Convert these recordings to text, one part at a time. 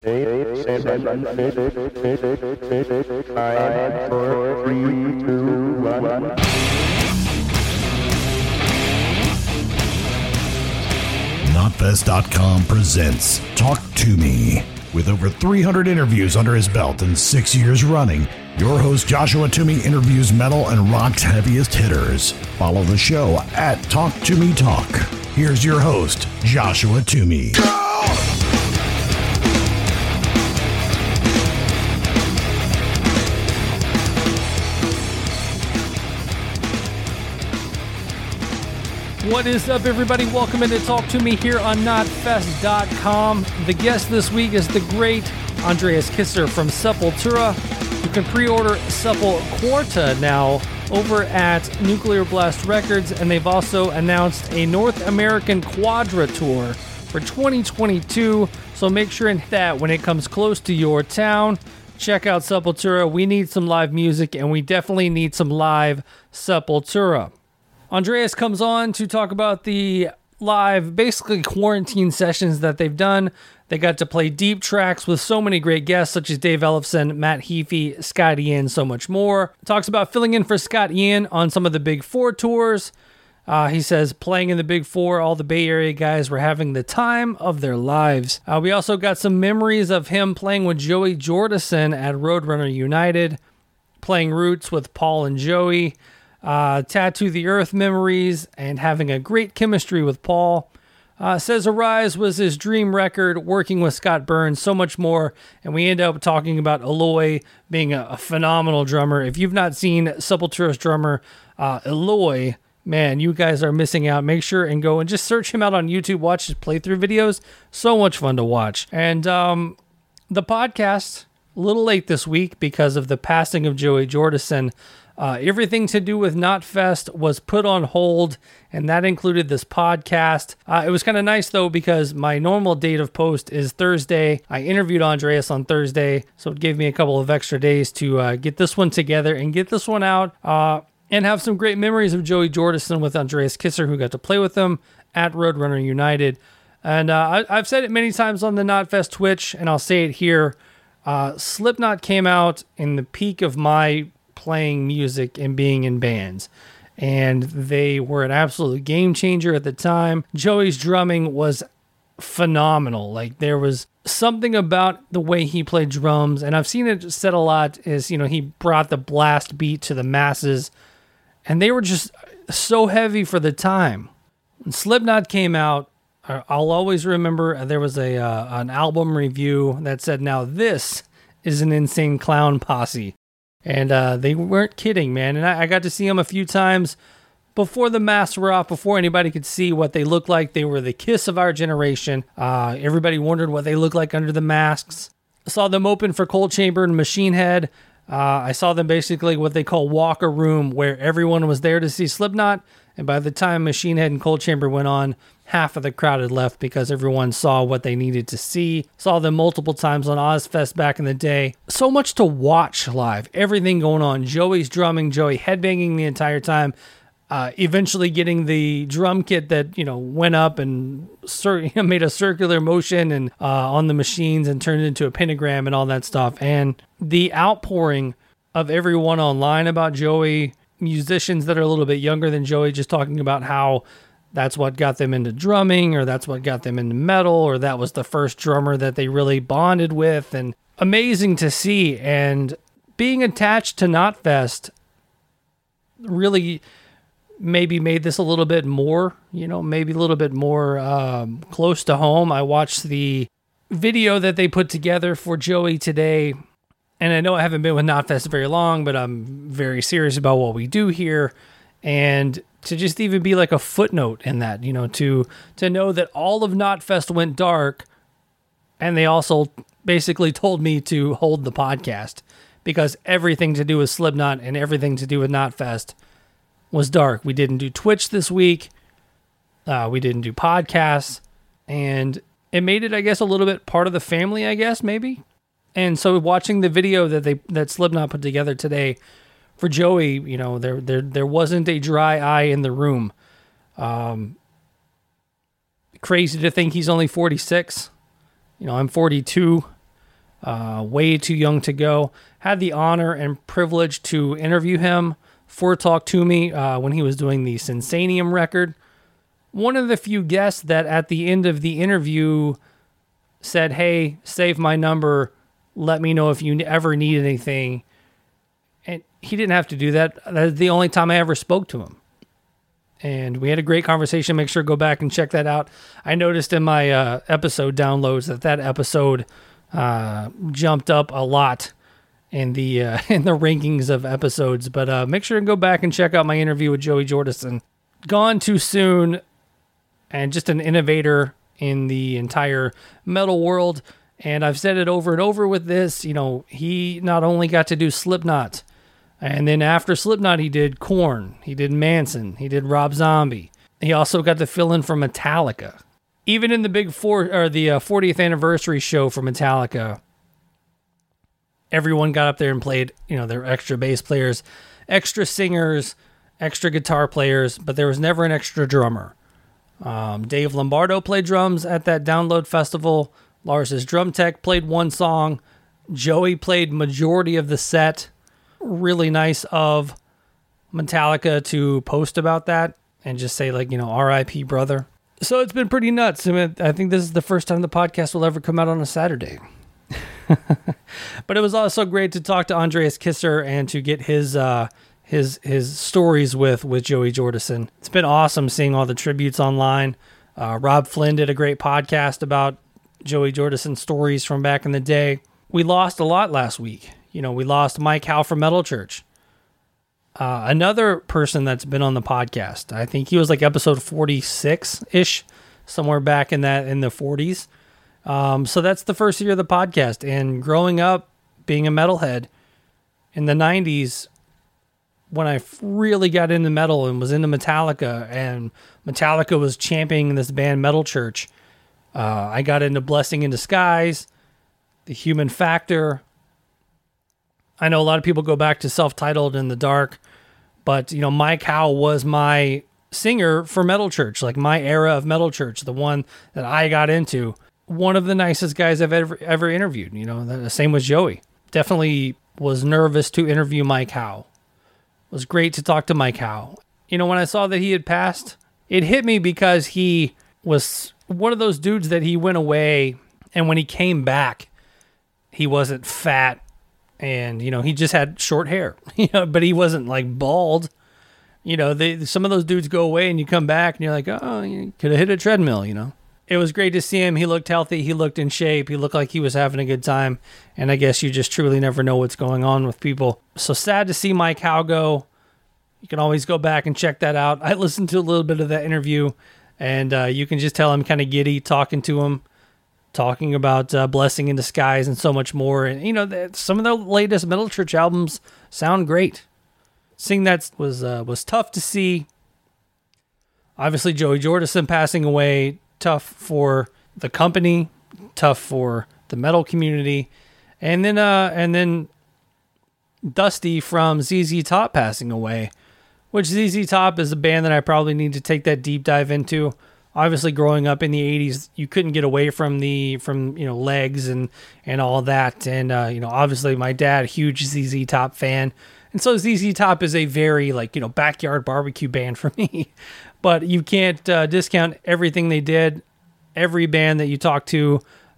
8, 7, 5, 4, 3, 2, 1. Knotfest.com presents Talk to Me. With over 300 interviews under his belt and 6 years running, your host Joshua Toomey interviews metal and rock's heaviest hitters. Follow the show at Talk to Me Talk. Here's your host, Joshua Toomey. What is up, everybody? Welcome into Talk to Me here on Knotfest.com. The guest this week is the great Andreas Kisser from Sepultura. You can pre-order Sepulquarta now over at Nuclear Blast Records, and they've also announced a North American Quadra Tour for 2022, so make sure that when it comes close to your town, check out Sepultura. We need some live music, and we definitely need some live Sepultura. Andreas comes on to talk about the live, basically quarantine sessions that they've done. They got to play deep tracks with so many great guests, such as Dave Ellefson, Matt Heafy, Scott Ian, so much more. Talks about filling in for Scott Ian on some of the Big Four tours. He says playing in the Big Four, all the Bay Area guys were having the time of their lives. We also got some memories of him playing with Joey Jordison at Roadrunner United, playing Roots with Paul and Joey. Tattoo the Earth memories, and having a great chemistry with Paul. Says Arise was his dream record, working with Scott Burns, so much more. And we end up talking about Eloy being a phenomenal drummer. If you've not seen Sepultura's drummer, Eloy, man, you guys are missing out. Make sure and go and just search him out on YouTube. Watch his playthrough videos. So much fun to watch. And the podcast, a little late this week because of the passing of Joey Jordison. Everything to do with Knotfest was put on hold, and that included this podcast. It was kind of nice, though, because my normal date of post is Thursday. I interviewed Andreas on Thursday, so it gave me a couple of extra days to get this one together and get this one out and have some great memories of Joey Jordison with Andreas Kisser, who got to play with him at Roadrunner United. And I've said it many times on the Knotfest Twitch, and I'll say it here. Slipknot came out in the peak of my playing music and being in bands, and they were an absolute game changer at the time. Joey's drumming was phenomenal. Like, there was something about the way he played drums, and I've seen it said a lot, is, you know, he brought the blast beat to the masses, and they were just so heavy for the time. When Slipknot came out, I'll always remember there was an album review that said, "Now this is an Insane Clown Posse." And they weren't kidding, man. And I got to see them a few times before the masks were off, before anybody could see what they looked like. They were the Kiss of our generation. Everybody wondered what they looked like under the masks. I saw them open for Cold Chamber and Machine Head. I saw them basically what they call walk a room, where everyone was there to see Slipknot. And by the time Machine Head and Cold Chamber went on, half of the crowd had left because everyone saw what they needed to see. Saw them multiple times on Ozfest back in the day. So much to watch live. Everything going on. Joey's drumming, Joey headbanging the entire time. Eventually getting the drum kit that, you know, went up and made a circular motion and on the machines and turned it into a pentagram and all that stuff. And the outpouring of everyone online about Joey, musicians that are a little bit younger than Joey, just talking about how that's what got them into drumming, or that's what got them into metal, or that was the first drummer that they really bonded with. And amazing to see. And being attached to Knotfest really maybe made this a little bit more, maybe a little bit more close to home. I watched the video that they put together for Joey today, and I know I haven't been with Knotfest very long, but I'm very serious about what we do here. And to just even be like a footnote in that, to know that all of Knotfest went dark, and they also basically told me to hold the podcast because everything to do with Slipknot and everything to do with Knotfest was dark. We didn't do Twitch this week. We didn't do podcasts, and it made it, I guess, a little bit part of the family, I guess, maybe. And so watching the video that Slipknot put together today for Joey, there wasn't a dry eye in the room. Crazy to think he's only 46. I'm 42. way too young to go. Had the honor and privilege to interview him for Talk to Me when he was doing the Sensanium record. One of the few guests that at the end of the interview said, "Hey, save my number. Let me know if you ever need anything." And he didn't have to do that. That's the only time I ever spoke to him. And we had a great conversation. Make sure to go back and check that out. I noticed in my episode downloads that episode jumped up a lot in the rankings of episodes. But make sure to go back and check out my interview with Joey Jordison. Gone too soon, and just an innovator in the entire metal world. And I've said it over and over with this. He not only got to do Slipknot, and then after Slipknot, he did Korn, he did Manson, he did Rob Zombie. He also got to fill in for Metallica. Even in the the 40th anniversary show for Metallica, everyone got up there and played, their extra bass players, extra singers, extra guitar players, but there was never an extra drummer. Dave Lombardo played drums at that Download Festival. Lars's drum tech played one song. Joey played majority of the set. Really nice of Metallica to post about that and just say R.I.P. brother. So it's been pretty nuts. I think this is the first time the podcast will ever come out on a Saturday. But it was also great to talk to Andreas Kisser and to get his stories with Joey Jordison. It's been awesome seeing all the tributes online. Rob Flynn did a great podcast about Joey Jordison stories from back in the day. We lost a lot last week. We lost Mike Howe from Metal Church. Another person that's been on the podcast. I think he was like episode 46-ish, somewhere back in the 40s. So that's the first year of the podcast. And growing up, being a metalhead in the 90s, when I really got into metal and was into Metallica, and Metallica was championing this band Metal Church, I got into Blessing in Disguise, The Human Factor. I know a lot of people go back to Self-Titled in the Dark, but Mike Howe was my singer for Metal Church, like my era of Metal Church, the one that I got into. One of the nicest guys I've ever interviewed. The same with Joey. Definitely was nervous to interview Mike Howe. It was great to talk to Mike Howe. When I saw that he had passed, it hit me because he was one of those dudes that he went away, and when he came back, he wasn't fat, and he just had short hair, but he wasn't like bald. Some of those dudes go away and you come back and you're like, oh, you could have hit a treadmill. It was great to see him. He looked healthy. He looked in shape. He looked like he was having a good time. And I guess you just truly never know what's going on with people. So sad to see Mike Howe go. You can always go back and check that out. I listened to a little bit of that interview, and you can just tell I'm kind of giddy talking to him, talking about Blessing in Disguise and so much more. And, some of the latest Metal Church albums sound great. Seeing that was tough to see. Obviously, Joey Jordison passing away, tough for the company, tough for the metal community. And then Dusty from ZZ Top passing away, which ZZ Top is a band that I probably need to take that deep dive into. Obviously, growing up in the 80s, you couldn't get away from Legs and all that. And obviously my dad, huge ZZ Top fan. And so ZZ Top is a very backyard barbecue band for me. But you can't discount everything they did. Every band that you talk to,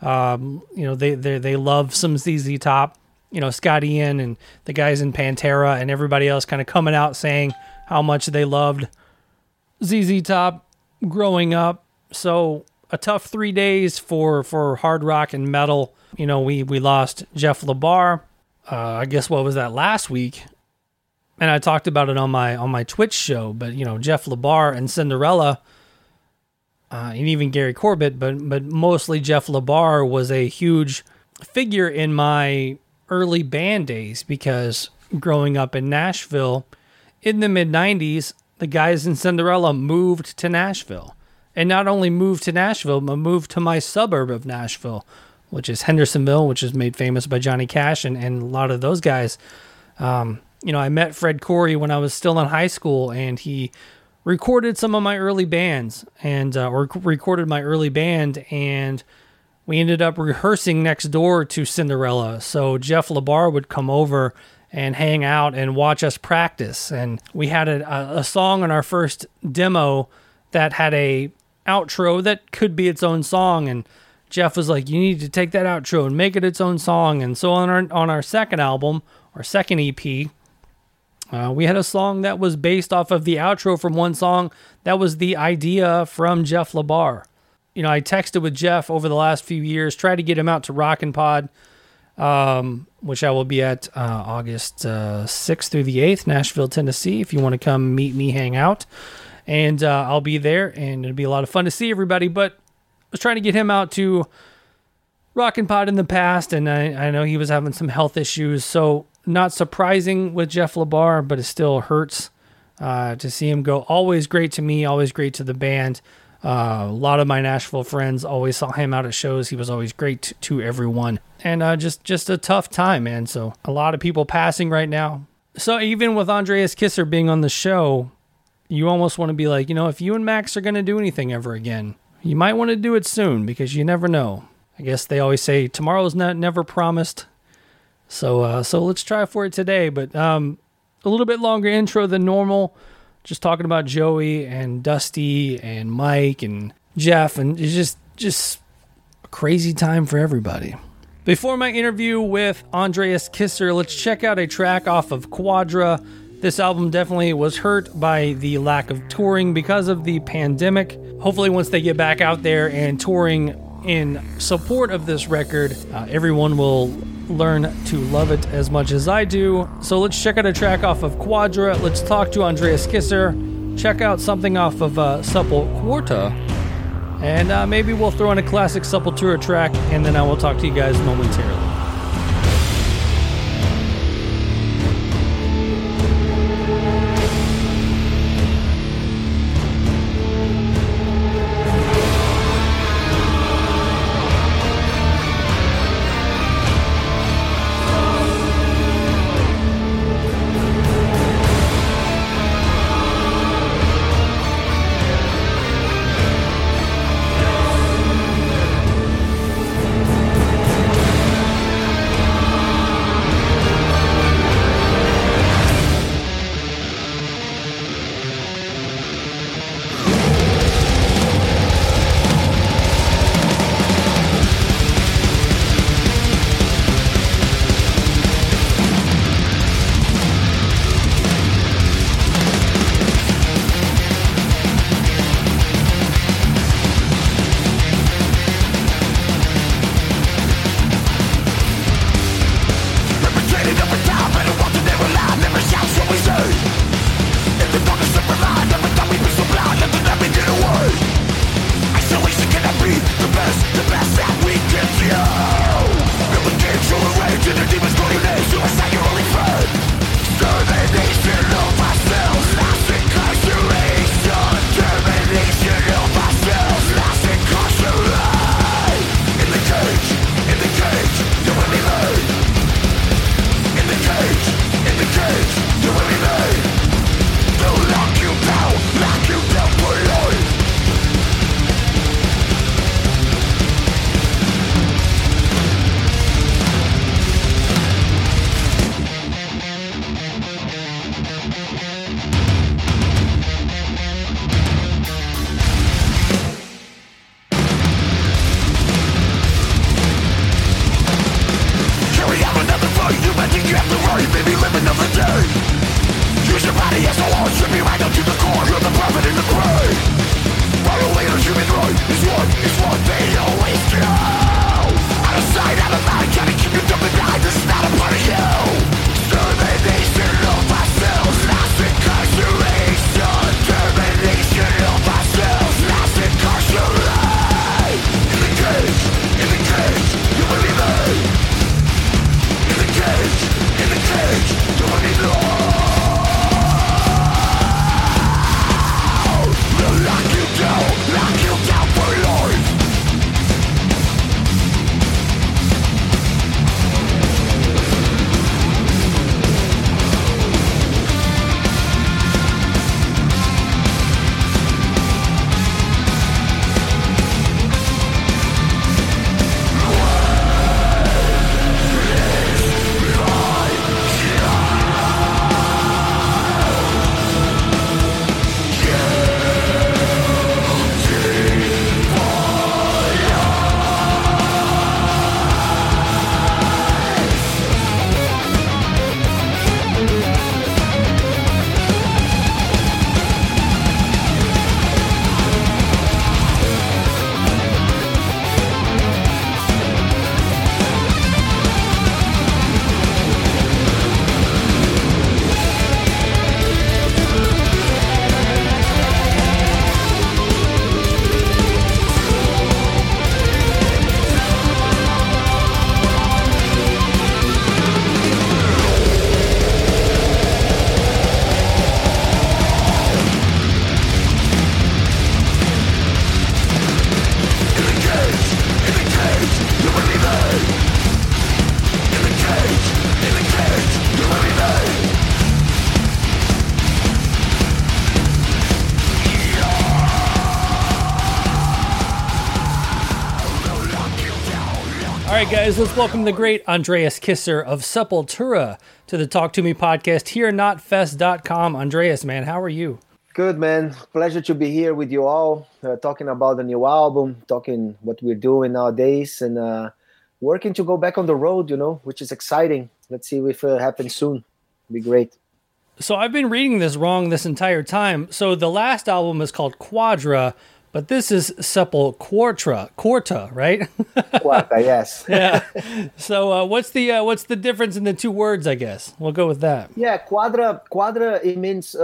they love some ZZ Top. Scott Ian and the guys in Pantera and everybody else kind of coming out saying how much they loved ZZ Top growing up. So a tough 3 days for hard rock and metal. We lost Jeff LaBar. I guess what was that, last week? And I talked about it on my Twitch show. But Jeff LaBar and Cinderella, and even Gary Corbett, but mostly Jeff LaBar was a huge figure in my early band days, because growing up in Nashville in the mid-90s, the guys in Cinderella moved to Nashville. And not only moved to Nashville, but moved to my suburb of Nashville, which is Hendersonville, which is made famous by Johnny Cash and a lot of those guys. I met Fred Corey when I was still in high school, and he recorded some of my early bands, and recorded my early band, and we ended up rehearsing next door to Cinderella. So Jeff LaBar would come over and hang out and watch us practice. And we had a song on our first demo that had a outro that could be its own song. And Jeff was like, you need to take that outro and make it its own song. And so on our second album, our second EP, we had a song that was based off of the outro from one song that was the idea from Jeff LaBar. You know, I texted with Jeff over the last few years, tried to get him out to Rockin' Pod, which I will be at August 6th through the 8th, Nashville, Tennessee, if you want to come meet me, hang out. And I'll be there, and it'll be a lot of fun to see everybody. But I was trying to get him out to Rockin' Pod in the past, and I know he was having some health issues, so not surprising with Jeff LaBar, but it still hurts to see him go. Always great to me, always great to the band. A lot of my Nashville friends always saw him out at shows. He was always great to everyone. And just a tough time, man. So a lot of people passing right now. So even with Andreas Kisser being on the show, you almost want to be like, you know, if you and Max are going to do anything ever again, you might want to do it soon because you never know. I guess they always say tomorrow's never promised. So let's try for it today. But a little bit longer intro than normal. Just talking about Joey and Dusty and Mike and Jeff, and it's just a crazy time for everybody. Before my interview with Andreas Kisser, let's check out a track off of Quadra. This album definitely was hurt by the lack of touring because of the pandemic. Hopefully once they get back out there and touring in support of this record, everyone will learn to love it as much as I do. So let's check out a track off of Quadra. Let's talk to Andreas Kisser. Check out something off of Sepultura. And maybe we'll throw in a classic Sepultura track, and then I will talk to you guys momentarily. Guys, let's welcome the great Andreas Kisser of Sepultura to the Talk to Me podcast here at NotFest.com. Andreas, man, how are you? Good, man. Pleasure to be here with you all, talking about the new album, talking what we're doing nowadays, and working to go back on the road, which is exciting. Let's see if it happens soon. It'll be great. So I've been reading this wrong this entire time. So the last album is called Quadra, but this is Quarta, right? Quarta, yes. Yeah. So what's the difference in the two words, I guess? We'll go with that. Yeah, Quadra, it means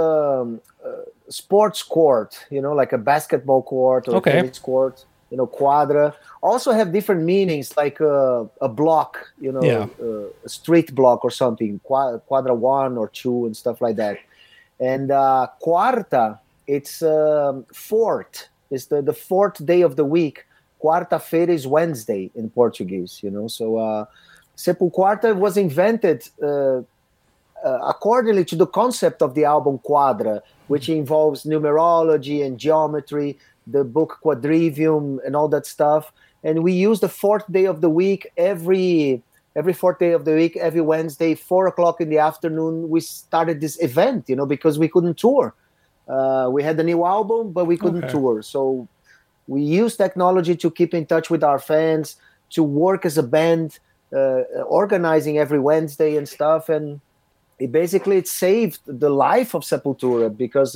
sports court, like a basketball court or a tennis court, Quadra. Also have different meanings, like a block, a street block or something, Quadra 1 or 2 and stuff like that. And Quarta, it's fourth. It's the fourth day of the week. Quarta-feira is Wednesday in Portuguese, So Sepultura was invented accordingly to the concept of the album Quadra, which involves numerology and geometry, the book Quadrivium and all that stuff. And we use the fourth day of the week every fourth day of the week, every Wednesday, 4:00 in the afternoon. We started this event, because we couldn't tour. We had the new album, but we couldn't tour. So we use technology to keep in touch with our fans, to work as a band, organizing every Wednesday and stuff. And it saved the life of Sepultura because,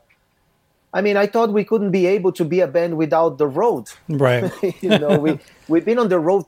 I thought we couldn't be able to be a band without the road. Right. We've been on the road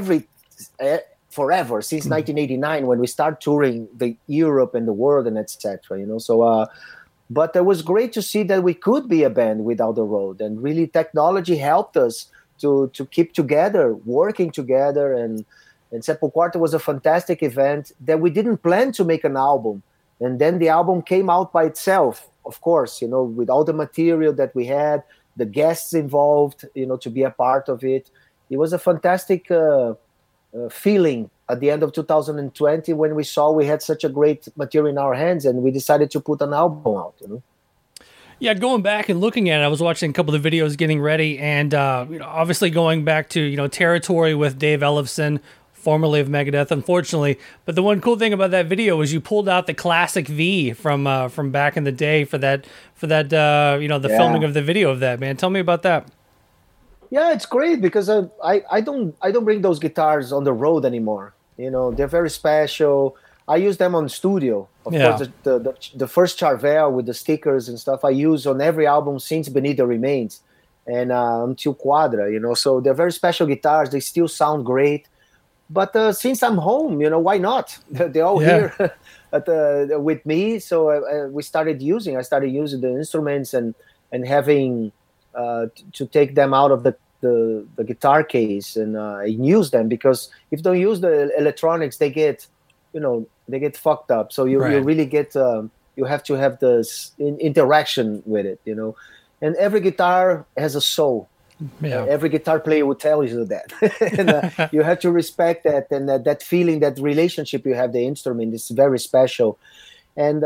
forever, since 1989 when we started touring the Europe and the world and etc. So, but it was great to see that we could be a band without the road, and really technology helped us to keep together, working together, and Sepultura was a fantastic event that we didn't plan to make an album, and then the album came out by itself, of course, with all the material that we had, the guests involved, to be a part of it. It was a fantastic feeling at the end of 2020 when we saw we had such a great material in our hands, and we decided to put an album out. Yeah, going back and looking at it, I was watching a couple of videos getting ready, and obviously going back to Territory with Dave Ellefson, formerly of Megadeth, unfortunately. But the one cool thing about that video was you pulled out the classic V from back in the day for that filming of the video of that, man. Tell me about that. Yeah, it's great because I don't bring those guitars on the road anymore. They're very special. I use them on studio. Of course, the first Charvel with the stickers and stuff I use on every album since Beneath the Remains and until Quadra. So they're very special guitars. They still sound great. But since I'm home, why not? They're all here with me. So I started using the instruments and having to take them out of the guitar case and use them, because if you don't use the electronics, they get fucked up. So you really get you have to have this interaction with it, And every guitar has a soul. Yeah. Every guitar player will tell you that. And, you have to respect that, and that feeling, that relationship you have the instrument is very special. And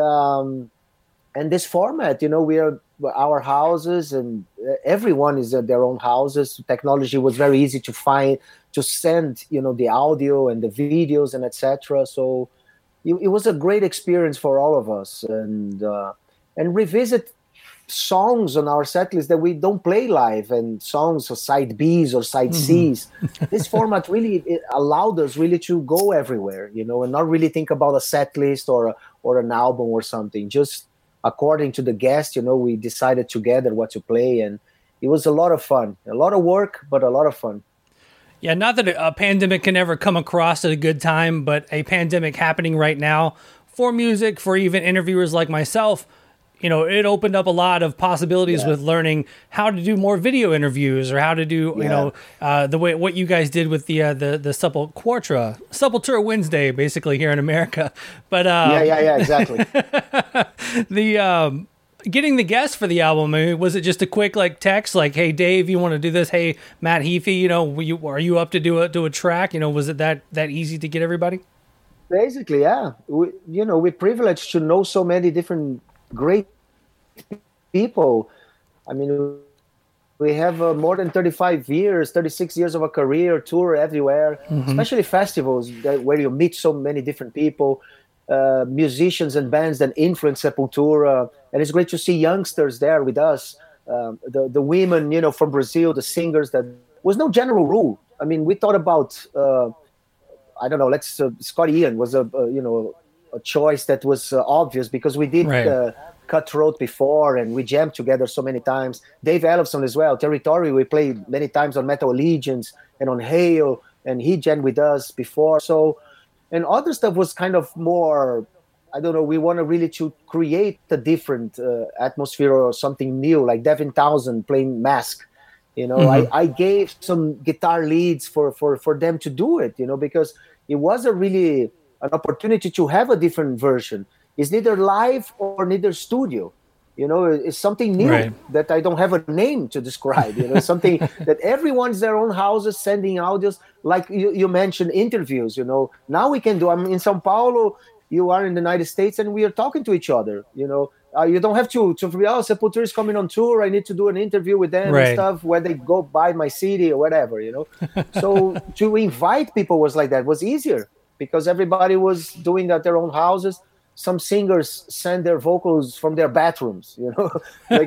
this format, we are our houses, and everyone is at their own houses. Technology was very easy to find, to send, the audio and the videos and etc. So it was a great experience for all of us, and revisit songs on our set list that we don't play live, and songs or side Bs or side Cs. This format really allowed us really to go everywhere, and not really think about a set list or an album or something. Just according to the guest, we decided together what to play, and it was a lot of fun. A lot of work, but a lot of fun. Yeah, not that a pandemic can ever come across at a good time, but a pandemic happening right now for music, for even interviewers like myself, it opened up a lot of possibilities with learning how to do more video interviews, or how to do, the way what you guys did with the Sepultura Wednesday, basically here in America. But exactly. The getting the guests for the album, was it just a quick text like, "Hey Dave, you want to do this? Hey Matt Heafy, are you up to do a track?" Was it that easy to get everybody? Basically, yeah. We're privileged to know so many different great people. I mean, We have more than 36 years of a career, tour everywhere, especially festivals where you meet so many different people, musicians and bands that influence Sepultura. And it's great to see youngsters there with us. The women, from Brazil, the singers. That was no general rule. I mean, we thought about, I don't know, Scotty Ian was a choice that was obvious because we did Cutthroat before and we jammed together so many times. Dave Ellefson as well. Territory, we played many times on Metal Allegiance and on Hail, and he jammed with us before. So, and other stuff was kind of more, I don't know, we want to really to create a different atmosphere or something new, like Devin Townsend playing Mask. I gave some guitar leads for them to do it, because it was an opportunity to have a different version. It's neither live or neither studio. It's something new that I don't have a name to describe. Something that everyone's their own houses sending audios, like you mentioned interviews. Now we can do. I'm in São Paulo. You are in the United States, and we are talking to each other. You don't have to Sepultura is coming on tour. I need to do an interview with them and stuff where they go by my city or whatever. So to invite people was like that was easier because everybody was doing at their own houses. Some singers send their vocals from their bathrooms, like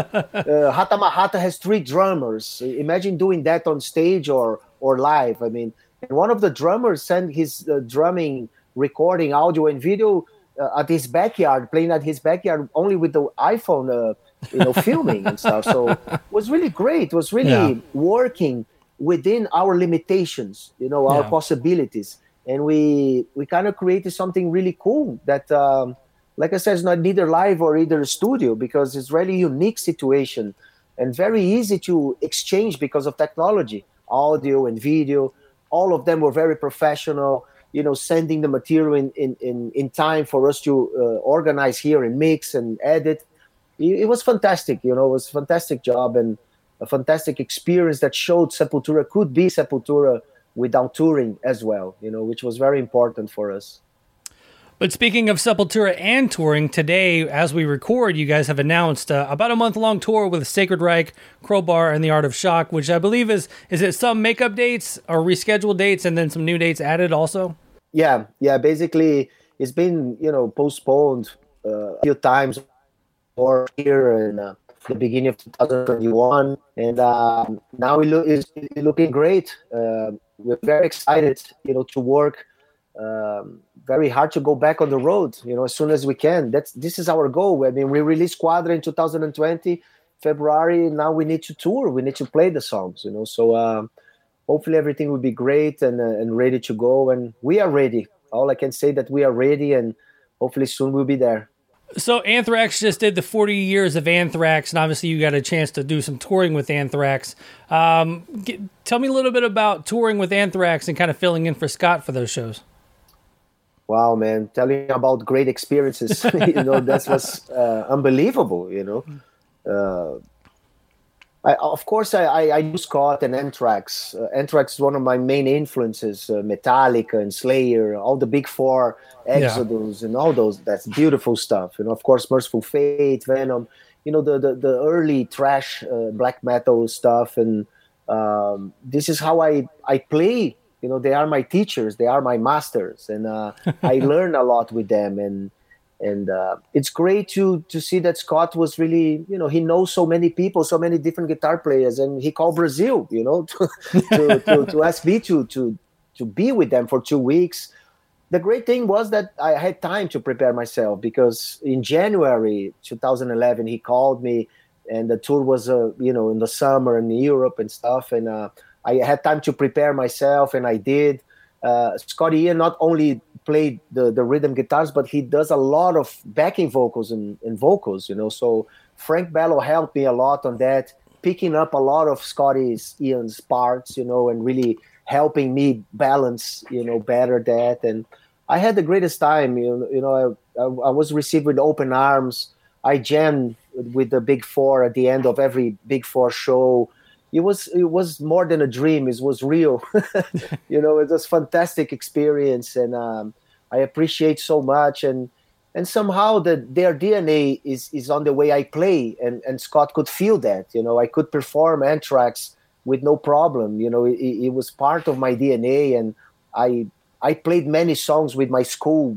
Hata Mahata has 3 drummers. Imagine doing that on stage or live. I mean, and one of the drummers sent his drumming recording audio and video at his backyard, playing at his backyard only with the iPhone, filming and stuff. So it was really great. It was really working within our limitations, our possibilities. And we kind of created something really cool that, like I said, it's not neither live or either studio because it's really unique situation and very easy to exchange because of technology, audio and video. All of them were very professional, sending the material in time for us to organize here and mix and edit. It was fantastic, it was a fantastic job and a fantastic experience that showed Sepultura could be Sepultura without touring as well, which was very important for us. But speaking of Sepultura and touring, today, as we record, you guys have announced about a month-long tour with Sacred Reich, Crowbar, and The Art of Shock, which I believe is it some makeup dates or rescheduled dates and then some new dates added also? Yeah. Basically, it's been, postponed a few times or here in the beginning of 2021. And now it's looking great. We're very excited, to work very hard to go back on the road, as soon as we can. This is our goal. I mean, we released Quadra in 2020, February. Now we need to tour. We need to play the songs, So hopefully everything will be great and ready to go. And we are ready. All I can say that we are ready, and hopefully soon we'll be there. So Anthrax just did the 40 years of Anthrax, and obviously you got a chance to do some touring with Anthrax. Tell me a little bit about touring with Anthrax and kind of filling in for Scott for those shows. Wow, man. Telling about great experiences, that was unbelievable, I knew Scott and Anthrax. Anthrax is one of my main influences, Metallica and Slayer, all the big four, Exodus and all those. That's beautiful stuff. Of course, Merciful Fate, Venom, the early thrash black metal stuff. And this is how I play. They are my teachers. They are my masters. And I learn a lot with them. And it's great to see that Scott was really, he knows so many people, so many different guitar players, and he called Brazil, to ask me to be with them for 2 weeks. The great thing was that I had time to prepare myself because in January 2011 he called me, and the tour was in the summer in Europe and stuff, and I had time to prepare myself, and I did. Scotty Ian not only played the rhythm guitars, but he does a lot of backing vocals and vocals, So Frank Bello helped me a lot on that, picking up a lot of Scotty Ian's parts, and really helping me balance, better that. And I had the greatest time, I was received with open arms. I jammed with the Big Four at the end of every Big Four show. It was more than a dream. It was real. It was a fantastic experience, and I appreciate so much. And somehow their DNA is on the way I play, and Scott could feel that. I could perform Anthrax with no problem. It was part of my DNA, and I played many songs with my school,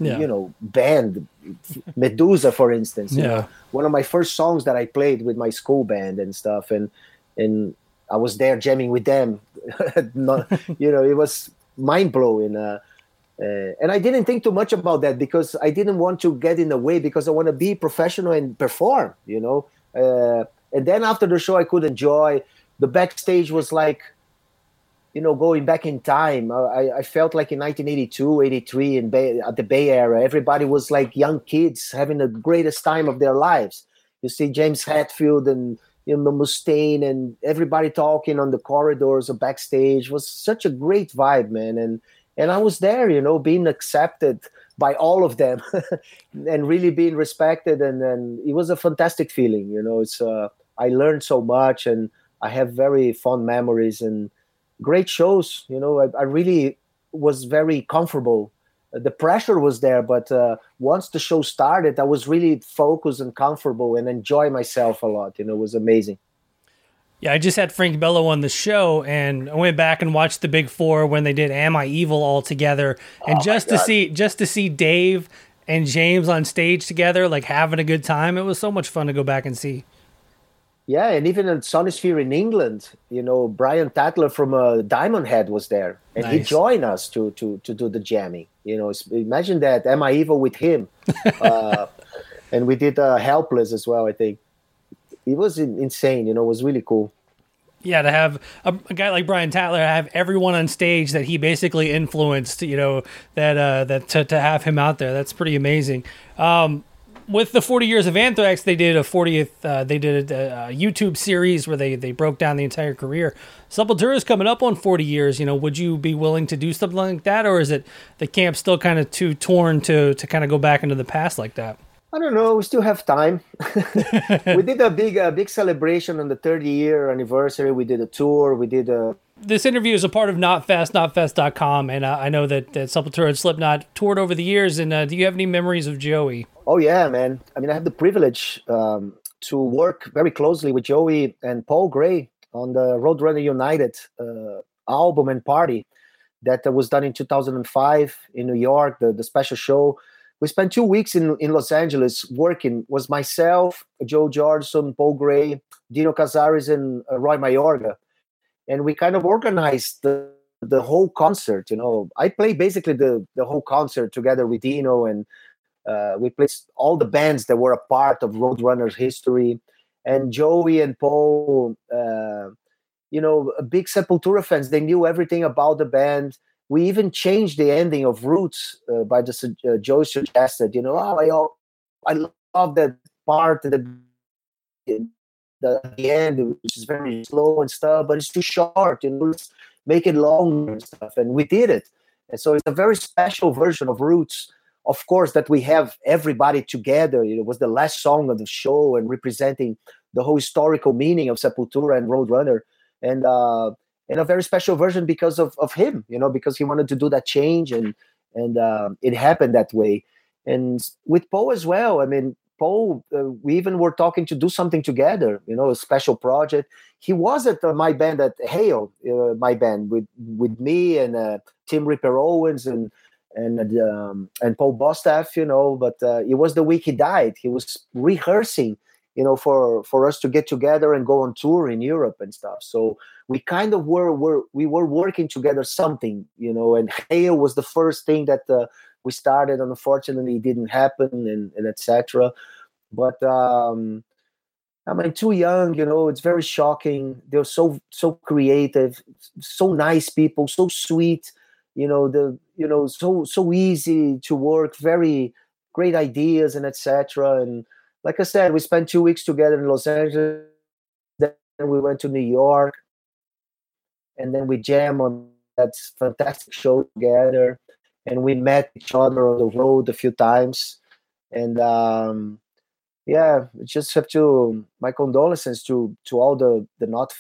band, Medusa, for instance. One of my first songs that I played with my school band and stuff, and I was there jamming with them. It was mind blowing. And I didn't think too much about that because I didn't want to get in the way, because I want to be professional and perform. And then after the show, I could enjoy. The backstage was like, going back in time. I felt like in 1982, 83 at the Bay Area, everybody was like young kids having the greatest time of their lives. You see James Hetfield and Mustaine and everybody talking on the corridors or backstage. It was such a great vibe, man. And I was there, being accepted by all of them and really being respected. And it was a fantastic feeling. I learned so much, and I have very fond memories and great shows. I really was very comfortable. The pressure was there, but once the show started, I was really focused and comfortable and enjoy myself a lot. It was amazing. Yeah, I just had Frank Bello on the show, and I went back and watched the Big Four when they did "Am I Evil" all together, and just to see Dave and James on stage together, like having a good time, it was so much fun to go back and see. Yeah, and even at Sonisphere in England, Brian Tatler from Diamond Head was there, and he joined us to do the jamming. Imagine that, "Am I Evil" with him, and we did "Helpless" as well, I think. It was insane, it was really cool. Yeah, to have a guy like Brian Tatler have everyone on stage that he basically influenced, to have him out there, that's pretty amazing. With the 40 years of Anthrax, they did a 40th. They did a YouTube series where they broke down the entire career. Sepultura is coming up on 40 years. Would you be willing to do something like that, or is it the camp still kind of too torn to kind of go back into the past like that? I don't know. We still have time. We did a big celebration on the 30-year anniversary. We did a tour. We did a. This interview is a part of NotFest.com, and I know that Sepultura and Slipknot toured over the years. And do you have any memories of Joey? Oh yeah, man. I mean, I had the privilege to work very closely with Joey and Paul Gray on the Roadrunner United album and party that was done in 2005 in New York. The special show. We spent 2 weeks in Los Angeles working. It was myself, Joe Jordison, Paul Gray, Dino Cazares, and Roy Mayorga. And we kind of organized the whole concert. I played basically the whole concert together with Dino, and we played all the bands that were a part of Roadrunner's history. And Joey and Paul, big Sepultura fans, they knew everything about the band. We even changed the ending of Roots by Joey suggested, I love that part at the end, which is very slow and stuff, but it's too short, let's make it longer and stuff. And we did it. And so it's a very special version of Roots, of course, that we have everybody together. It was the last song of the show and representing the whole historical meaning of Sepultura and Roadrunner. And a very special version because of him, because he wanted to do that change, and it happened that way. And with Paul as well. I mean, Paul, we even were talking to do something together, a special project. He was at my band at Hale, my band with me and Tim Ripper Owens and Paul Bostaph, but it was the week he died. He was rehearsing, for us to get together and go on tour in Europe and stuff. So we kind of were working together something, and Hale was the first thing that we started, and unfortunately it didn't happen, and etc. But I'm too young, it's very shocking. They're so creative, so nice people, so sweet, so easy to work, very great ideas and etc. And like I said, we spent 2 weeks together in Los Angeles. Then we went to New York, and then we jammed on that fantastic show together. And we met each other on the road a few times. And just have my condolences to all the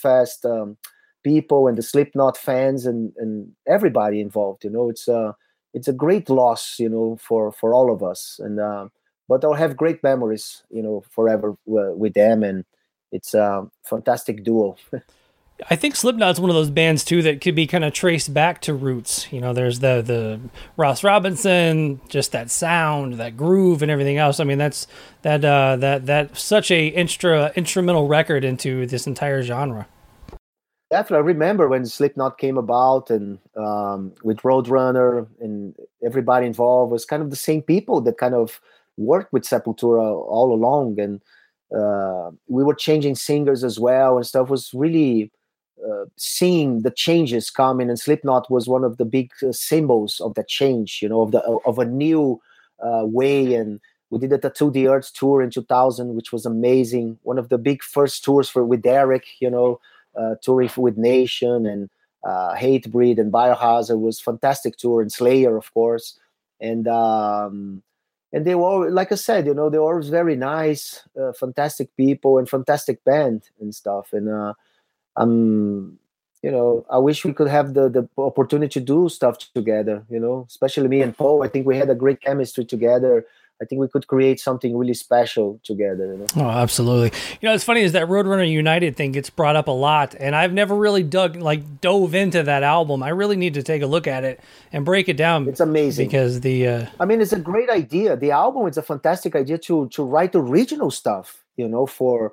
Knotfest people and the Slipknot fans and everybody involved. It's it's a great loss, for all of us. And but I'll have great memories, forever with them, and it's a fantastic duo. I think Slipknot's one of those bands too that could be kind of traced back to roots. There's the Ross Robinson, just that sound, that groove, and everything else. I mean, that's such a instrumental record into this entire genre. Definitely, I remember when Slipknot came about, and with Roadrunner and everybody involved was kind of the same people that kind of worked with Sepultura all along, and we were changing singers as well, and stuff was really. Seeing the changes coming, and Slipknot was one of the big symbols of that change, of a new way. And we did the Tattoo the Earth tour in 2000, which was amazing. One of the big first tours with Derek, touring with Nation and Hatebreed and Biohazard was fantastic tour, and Slayer, of course. And they were, like I said, they were always very nice, fantastic people, and fantastic band and stuff. And I wish we could have the opportunity to do stuff together, especially me and Paul. I think we had a great chemistry together. I think we could create something really special together. Oh, absolutely. It's funny is that Roadrunner United thing gets brought up a lot, and I've never really dove into that album. I really need to take a look at it and break it down. It's amazing because it's a great idea. The album is a fantastic idea to write original stuff, for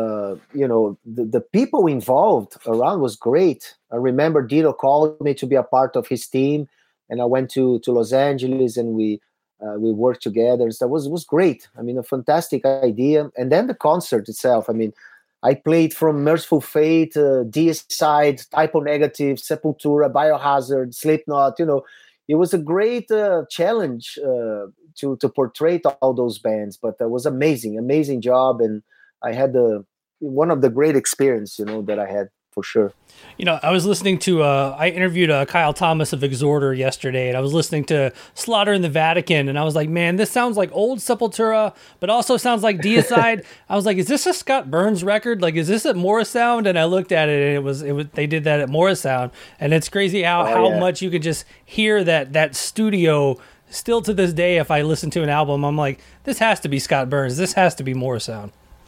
the people involved around was great. I remember Dino called me to be a part of his team, and I went to Los Angeles, and we worked together. So it was great. A fantastic idea. And then the concert itself. I played from Merciful Fate, Deicide, Typo Negative, Sepultura, Biohazard, Slipknot. It was a great challenge to portray all those bands, but it was amazing job, and I had one of the great experience, that I had for sure. I was listening to, I interviewed Kyle Thomas of Exhorder yesterday, and I was listening to Slaughter in the Vatican, and I was like, man, this sounds like old Sepultura, but also sounds like Deicide. I was like, is this a Scott Burns record? Is this at Morrisound? And I looked at it, and it was they did that at Morrisound, and it's crazy how much you could just hear that studio. Still to this day, if I listen to an album, I'm like, this has to be Scott Burns. This has to be Morrisound.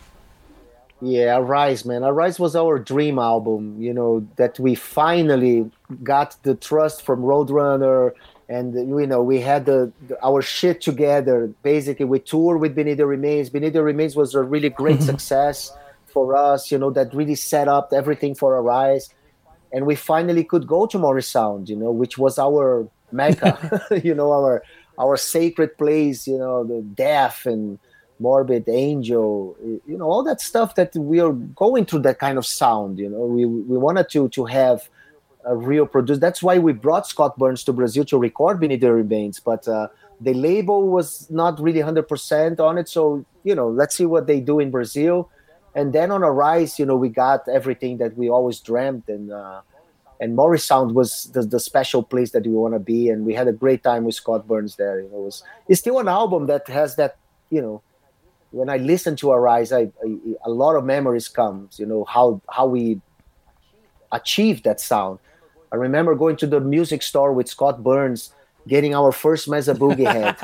Yeah, Arise, man. Arise was our dream album, that we finally got the trust from Roadrunner, and, we had our shit together. Basically, we toured with Beneath the Remains. Beneath the Remains was a really great success for us, that really set up everything for Arise. And we finally could go to Morrisound, which was our mecca, our sacred place, the Death and Morbid, Angel, all that stuff that we are going through, that kind of sound. We wanted to have a real producer. That's why we brought Scott Burns to Brazil to record Beneath the Remains, but the label was not really 100% on it. So, let's see what they do in Brazil. And then on Arise, we got everything that we always dreamt, and Morrisound was the special place that we want to be, and we had a great time with Scott Burns there. It's still an album that has that, when I listen to Arise, a lot of memories come, how we achieved that sound. I remember going to the music store with Scott Burns, getting our first Mesa Boogie head,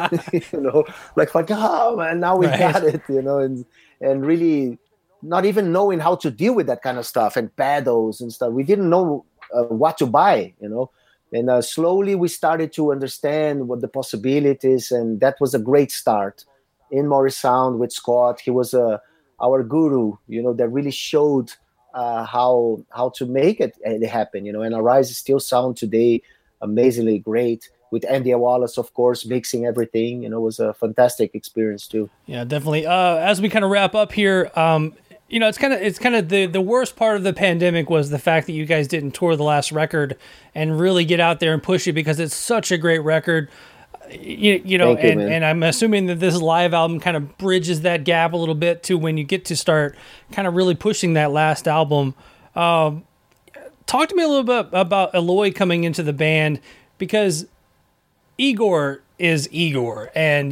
oh man, now we got it, and really not even knowing how to deal with that kind of stuff, and pedals and stuff. We didn't know what to buy, and slowly we started to understand what the possibilities, and that was a great start in Morrisound with Scott. He was our guru, that really showed how to make it happen, and Arise still sound today amazingly great, with Andy Wallace, of course, mixing everything. It was a fantastic experience too. Yeah, definitely. As we kind of wrap up here, it's kind of the worst part of the pandemic was the fact that you guys didn't tour the last record and really get out there and push it, because it's such a great record. And I'm assuming that this live album kind of bridges that gap a little bit to when you get to start kind of really pushing that last album. Talk to me a little bit about Eloy coming into the band, because Igor is Igor, and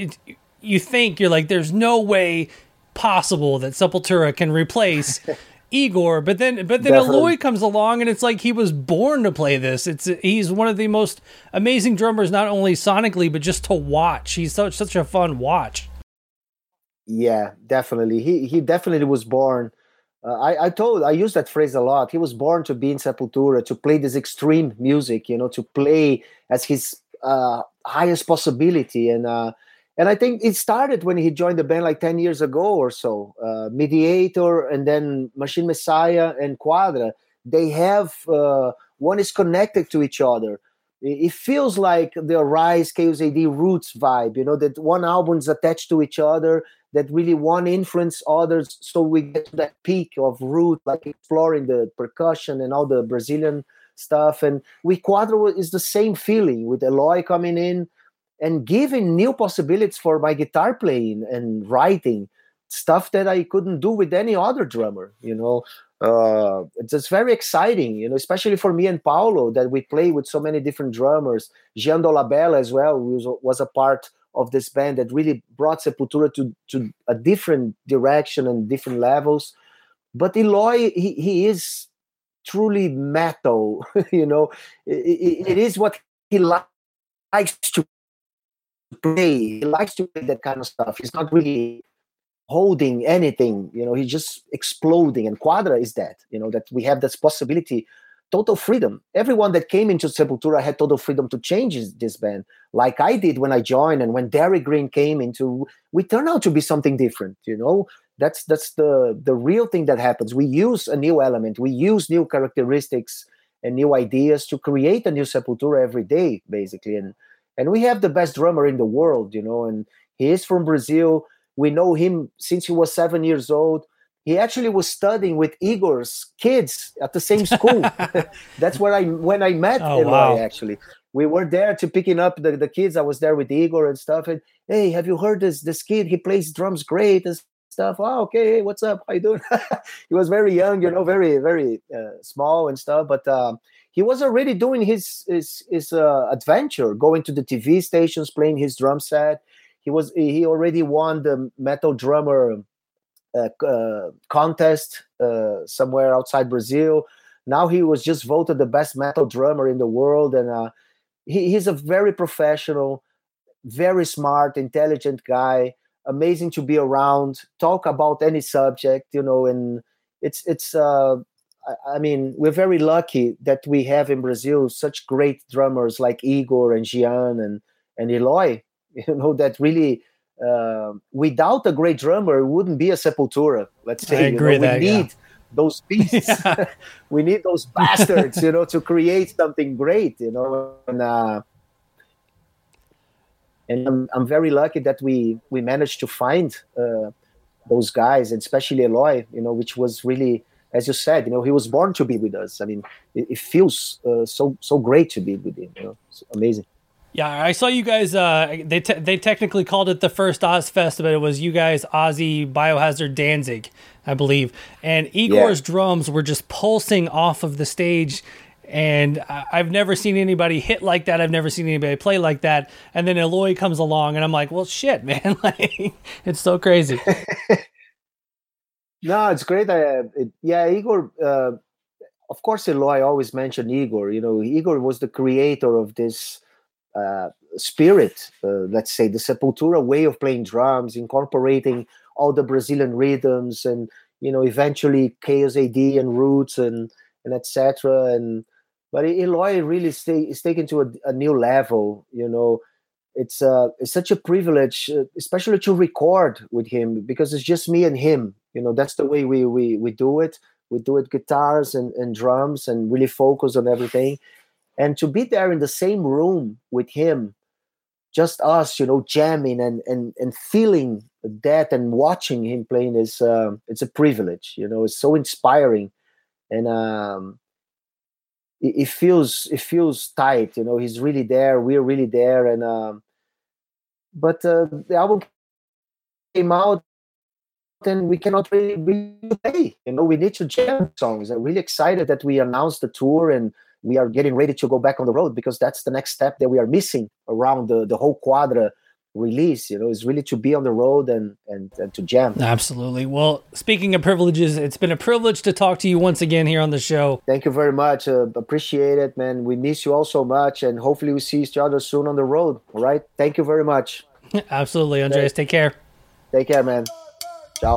you think, you're like, there's no way possible that Sepultura can replace Igor, but then Eloy comes along, and it's like he was born to play this. He's one of the most amazing drummers, not only sonically but just to watch. He's such a fun watch. Yeah, definitely. He definitely was born. I use that phrase a lot. He was born to be in Sepultura, to play this extreme music, to play as his highest possibility. And I think it started when he joined the band like 10 years ago or so. Mediator, and then Machine Messiah and Quadra. They have, one is connected to each other. It feels like the Rise, Chaos AD, Roots vibe, that one album is attached to each other, that really one influence others. So we get to that peak of Root, like exploring the percussion and all the Brazilian stuff. And with Quadra is the same feeling, with Eloy coming in and giving new possibilities for my guitar playing and writing, stuff that I couldn't do with any other drummer, It's just very exciting, especially for me and Paulo, that we play with so many different drummers. Gian Dolabella as well was a part of this band that really brought Sepultura to a different direction and different levels. But Eloy, he is truly metal, it is what he likes to play. He likes to play that kind of stuff. He's not really holding anything, he's just exploding. And Quadra is that, that we have this possibility, total freedom. Everyone that came into Sepultura had total freedom to change this band, like I did when I joined, and when Derek Green came into, we turned out to be something different. That's the real thing that happens. We use a new element, we use new characteristics and new ideas to create a new Sepultura every day, basically. And we have the best drummer in the world, and he is from Brazil. We know him since he was 7 years old. He actually was studying with Igor's kids at the same school. That's when I met Eloy, wow. Actually. We were there to picking up the kids. I was there with Igor and stuff. And, hey, have you heard this kid? He plays drums great and stuff. Oh, okay. Hey, what's up? How you doing? He was very young, very, very small and stuff. But he was already doing his adventure, going to the TV stations, playing his drum set. He already won the Metal Drummer contest somewhere outside Brazil. Now he was just voted the best metal drummer in the world, and he's a very professional, very smart, intelligent guy. Amazing to be around. Talk about any subject, and it's. I mean, we're very lucky that we have in Brazil such great drummers like Igor and Gian and Eloy. That really. Without a great drummer, it wouldn't be a Sepultura. Let's say I agree we need those beasts. Yeah. We need those bastards, to create something great. And I'm very lucky that we managed to find those guys, and especially Eloy, which was really, as you said, he was born to be with us. I mean, it feels so great to be with him. It's amazing. Yeah, I saw you guys. They technically called it the first Ozfest, but it was you guys, Ozzy, Biohazard, Danzig, I believe. And Igor's drums were just pulsing off of the stage, and I've never seen anybody hit like that. I've never seen anybody play like that. And then Eloy comes along, and I'm like, well, shit, man! Like, it's so crazy. No, it's great. Igor. Of course, Eloy always mentioned Igor. Igor was the creator of this. Spirit, let's say, the Sepultura way of playing drums, incorporating all the Brazilian rhythms, and eventually Chaos AD and Roots and etc. But Eloy really is taken to a new level. It's such a privilege, especially to record with him, because it's just me and him. That's the way we do it. We do it guitars and drums, and really focus on everything. And to be there in the same room with him, just us, jamming and feeling that and watching him playing is it's a privilege. It's so inspiring, and it feels tight. He's really there. We're really there, and but the album came out, and we cannot really play. We need to jam songs. I'm really excited that we announced the tour, and we are getting ready to go back on the road, because that's the next step that we are missing around the whole Quadra release. It's really to be on the road and to jam. Absolutely. Well, speaking of privileges, it's been a privilege to talk to you once again here on the show. Thank you very much. Appreciate it, man. We miss you all so much, and hopefully we see each other soon on the road. All right. Thank you very much. Absolutely, Andreas. Take care. Take care, man. Ciao.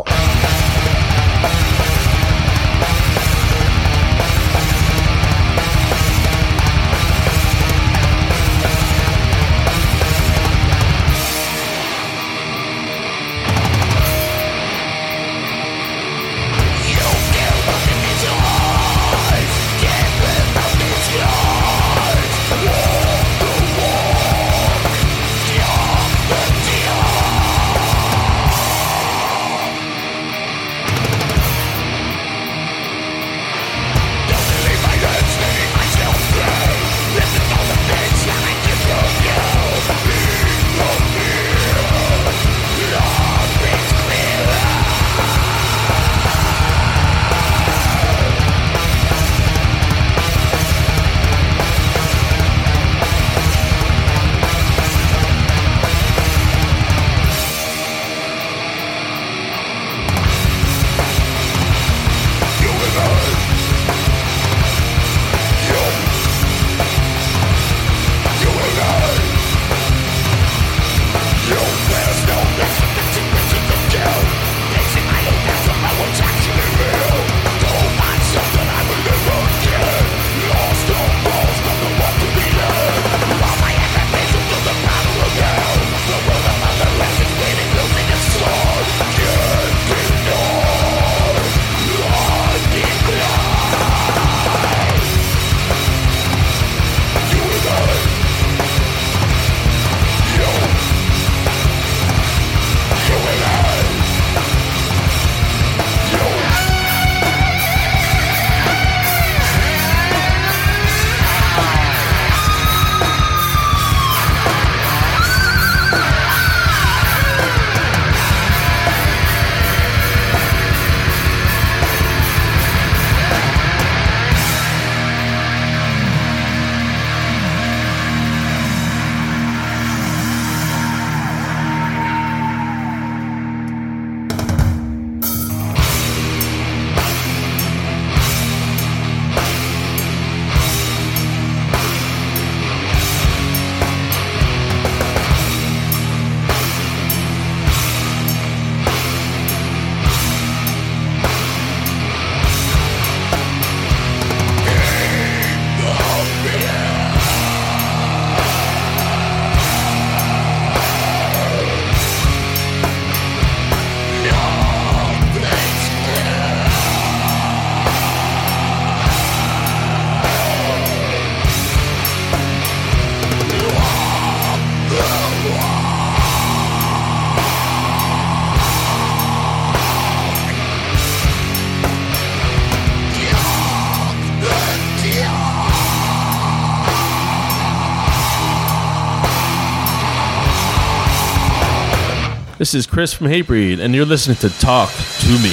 This is Chris from Hatebreed, and you're listening to Talk to Me.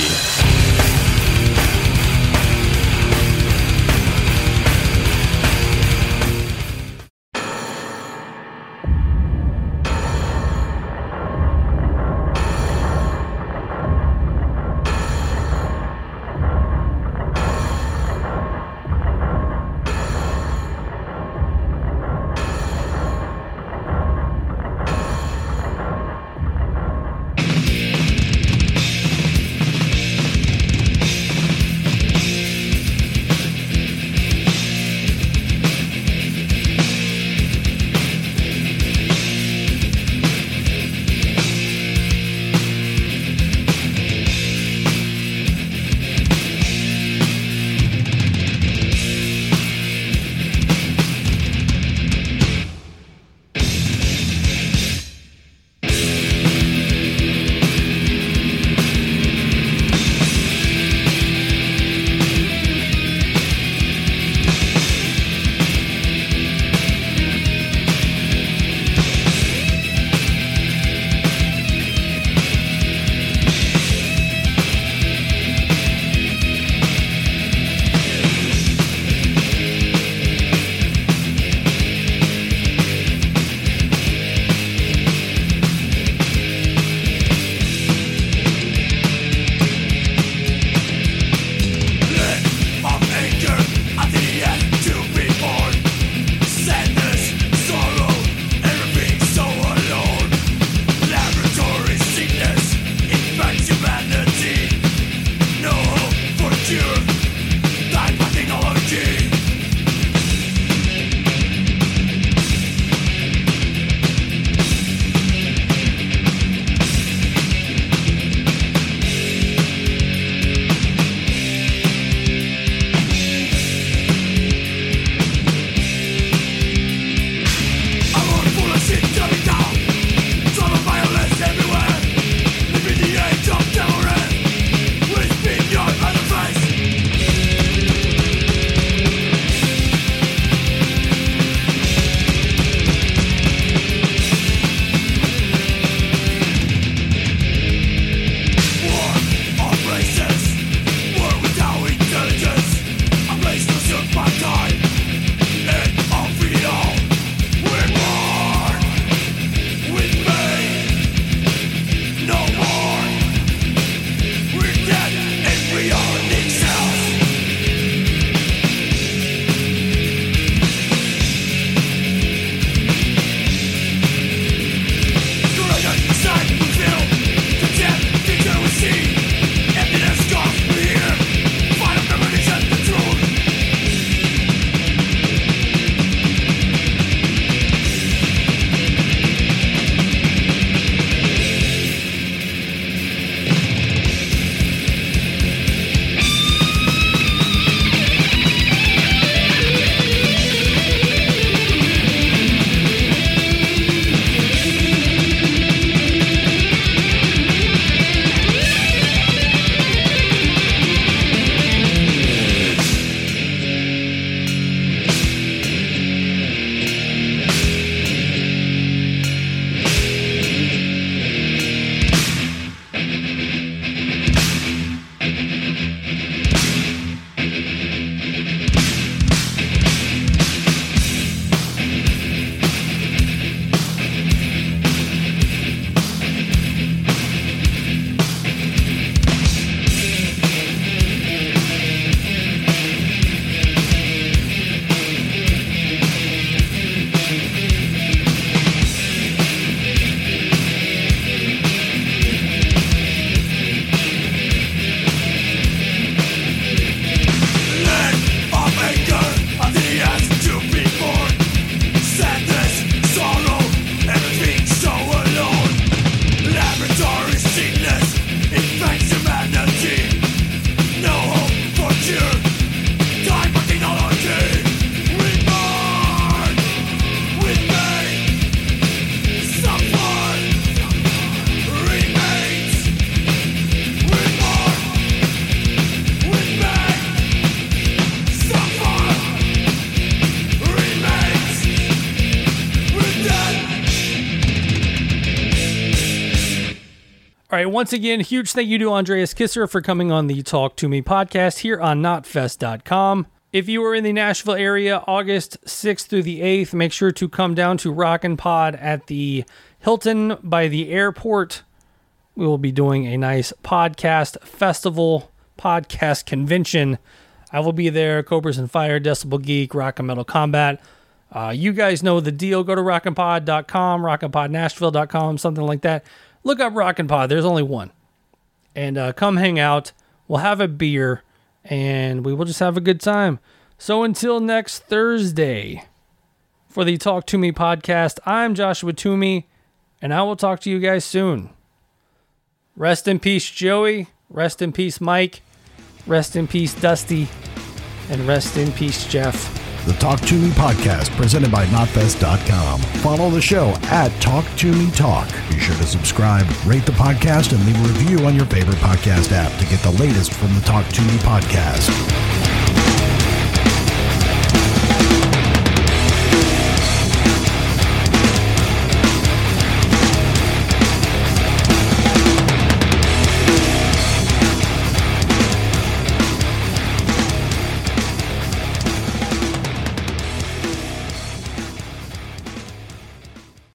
All right, once again, huge thank you to Andreas Kisser for coming on the Talk to Me podcast here on NotFest.com. If you are in the Nashville area, August 6th through the 8th, make sure to come down to Rockin' Pod at the Hilton by the airport. We will be doing a nice podcast festival, podcast convention. I will be there, Cobras and Fire, Decibel Geek, Rock and Metal Combat. You guys know the deal. Go to rockinpod.com, rockinpodnashville.com, something like that. Look up Rockin' Pod. There's only one. And come hang out. We'll have a beer. And we will just have a good time. So until next Thursday, for the Talk to Me podcast, I'm Joshua Toomey, and I will talk to you guys soon. Rest in peace, Joey. Rest in peace, Mike. Rest in peace, Dusty. And rest in peace, Jeff. The Talk to Me podcast, presented by NotFest.com. Follow the show at Talk to Me Talk. Be sure to subscribe, rate the podcast, and leave a review on your favorite podcast app to get the latest from the Talk to Me podcast.